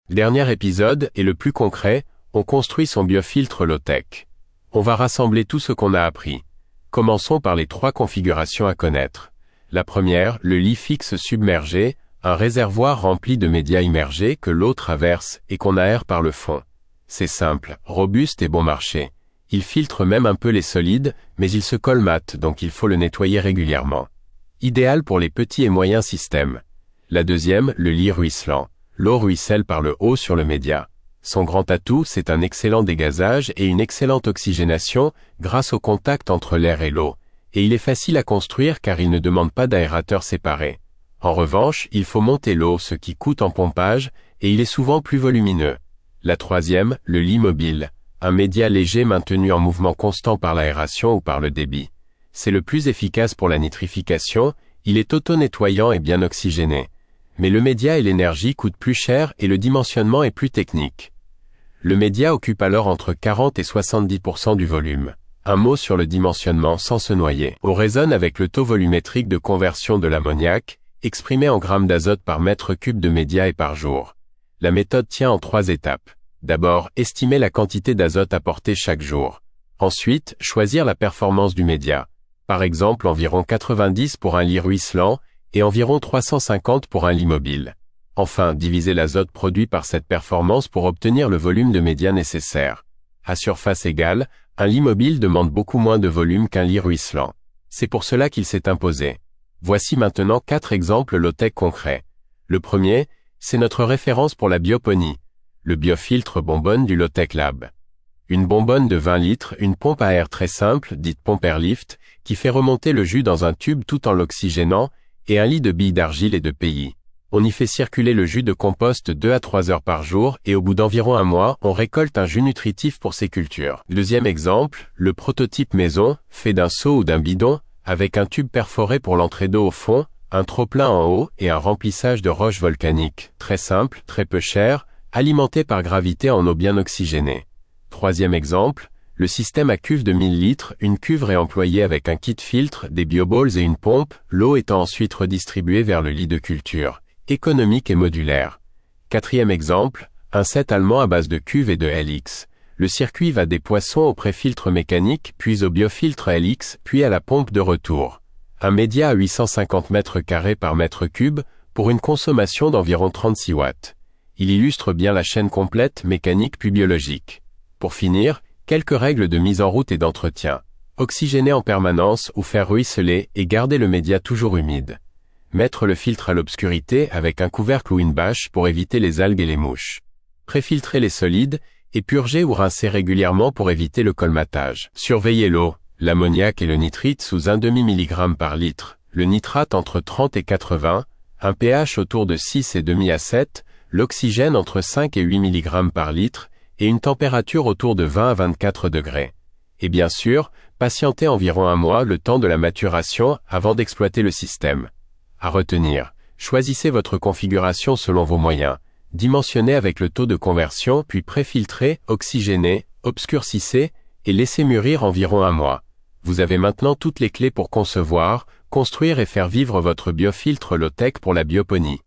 Dernier épisode, et le plus concret, on construit son biofiltre low-tech. On va rassembler tout ce qu'on a appris. Commençons par les 3 configurations à connaître. La première, le lit fixe submergé, un réservoir rempli de médias immergés que l'eau traverse et qu'on aère par le fond. C'est simple, robuste et bon marché. Il filtre même un peu les solides, mais il se colmate, donc il faut le nettoyer régulièrement. Idéal pour les petits et moyens systèmes. La deuxième, le lit ruisselant. L'eau ruisselle par le haut sur le média. Son grand atout, c'est un excellent dégazage et une excellente oxygénation grâce au contact entre l'air et l'eau. Et il est facile à construire car il ne demande pas d'aérateur séparé. En revanche, il faut monter l'eau, ce qui coûte en pompage, et il est souvent plus volumineux. La troisième, le lit mobile. Un média léger maintenu en mouvement constant par l'aération ou par le débit. C'est le plus efficace pour la nitrification, il est auto-nettoyant et bien oxygéné. Mais le média et l'énergie coûtent plus cher et le dimensionnement est plus technique. Le média occupe alors entre 40 et 70% du volume. Un mot sur le dimensionnement sans se noyer. On raisonne avec le taux volumétrique de conversion de l'ammoniac, exprimé en grammes d'azote par mètre cube de média et par jour. La méthode tient en 3 étapes. D'abord, estimer la quantité d'azote apportée chaque jour. Ensuite, choisir la performance du média. Par exemple, environ 90 pour un lit ruisselant et environ 350 pour un lit mobile. Enfin, diviser l'azote produit par cette performance pour obtenir le volume de média nécessaire. À surface égale, un lit mobile demande beaucoup moins de volume qu'un lit ruisselant. C'est pour cela qu'il s'est imposé. Voici maintenant 4 exemples low-tech concrets. Le premier, c'est notre référence pour la bioponie, le biofiltre bonbonne du Low-Tech Lab. Une bonbonne de 20 litres, une pompe à air très simple, dite pompe airlift, qui fait remonter le jus dans un tube tout en l'oxygénant, et un lit de billes d'argile et de PI. On y fait circuler le jus de compost 2 à 3 heures par jour et au bout d'environ un mois, on récolte un jus nutritif pour ses cultures. Deuxième exemple, le prototype maison, fait d'un seau ou d'un bidon, avec un tube perforé pour l'entrée d'eau au fond, un trop-plein en haut et un remplissage de roches volcaniques. Très simple, très peu cher, alimenté par gravité en eau bien oxygénée. Troisième exemple, le système à cuve de 1000 litres, une cuve réemployée avec un kit filtre, des bioballs et une pompe, l'eau étant ensuite redistribuée vers le lit de culture, économique et modulaire. Quatrième exemple, un set allemand à base de cuve et de LX. Le circuit va des poissons au préfiltre mécanique, puis au biofiltre LX, puis à la pompe de retour. Un média à 850 mètres carrés par mètre cube, pour une consommation d'environ 36 watts. Il illustre bien la chaîne complète, mécanique puis biologique. Pour finir, quelques règles de mise en route et d'entretien. Oxygéner en permanence ou faire ruisseler et garder le média toujours humide. Mettre le filtre à l'obscurité avec un couvercle ou une bâche pour éviter les algues et les mouches. Préfiltrer les solides et purger ou rincer régulièrement pour éviter le colmatage. Surveiller l'eau, l'ammoniac et le nitrite sous 1/2 mg par litre, le nitrate entre 30 et 80, un pH autour de 6,5 à 7, l'oxygène entre 5 et 8 mg par litre, et une température autour de 20 à 24 degrés. Et bien sûr, patienter environ un mois le temps de la maturation avant d'exploiter le système. À retenir, choisissez votre configuration selon vos moyens, dimensionnez avec le taux de conversion puis préfiltrez, oxygénez, obscurcissez et laissez mûrir environ un mois. Vous avez maintenant toutes les clés pour concevoir, construire et faire vivre votre biofiltre low-tech pour la bioponie.